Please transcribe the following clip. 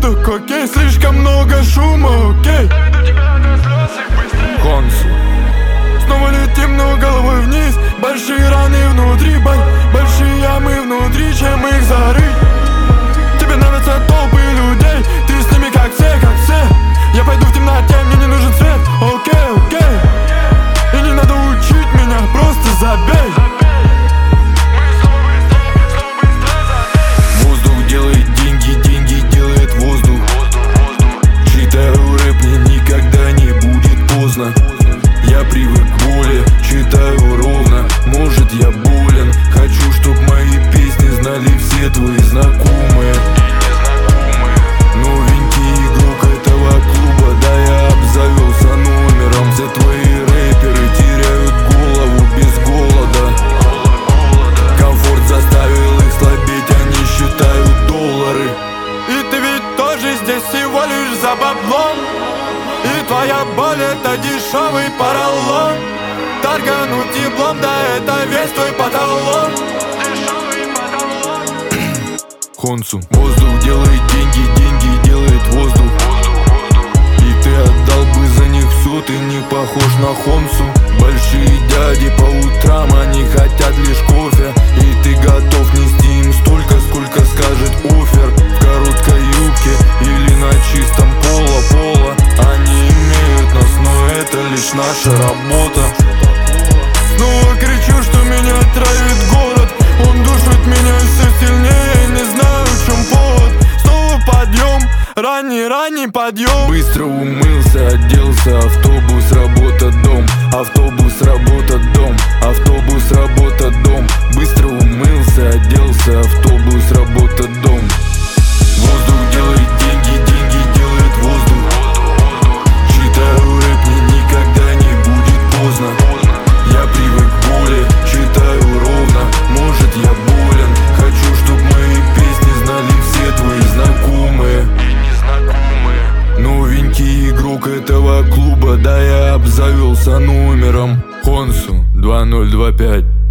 воздух, окей, слишком много шума, окей. Хонсу. Снова летим, но головой вниз. Большие раны внутри, большие ямы внутри, чем их зарыть. Тебе нравятся толпы людей, ты с ними как все, как все. Я пойду в темноте, мне не нужен свет, окей, окей. И не надо учить меня, просто забей. Воздух делает деньги, деньги делает воздух. Читаю рэп, мне никогда не будет поздно. Я привык к боли, читаю ровно. Может, я болен, хочу, чтоб мои песни знали все твои знакомые. Новенький игрок этого клуба, да я обзавелся номером. Все твои рэперы теряют голову без голода. Комфорт заставил их слабеть, они считают доллары. И ты ведь тоже здесь всего лишь за баблом. И твоя боль это дешевый поролон. Торгануть еблом, да это весь твой потолок. Хонсу. Воздух делает деньги, деньги делает воздух. И ты отдал бы за них все, ты не похож на Хонсу. Большие дяди по утрам, они хотят лишь кофе. И ты готов нести им столько, сколько скажет офер. В короткой юбке или на чистом пола. Они имеют нас, но это лишь наша работа. Снова кричу, что меня травит город. Он душит меня все сильнее, не знаю, в чем повод. Снова подъем, ранний подъем. Быстро умылся, оделся, автобус, работа, дом. Автобус, работа, дом. Автобус, работа, дом. Быстро умылся, оделся, автобус, работа, дом. Воздух делает деньги, деньги делает воздух. Читаю рэп, мне никогда не будет поздно. Я привык к боли, читаю ровно. Может, я болен, хочу, чтоб мои песни знали все твои знакомые. Новенький игрок этого клуба, да я обзавелся номером. Хонсу 2025.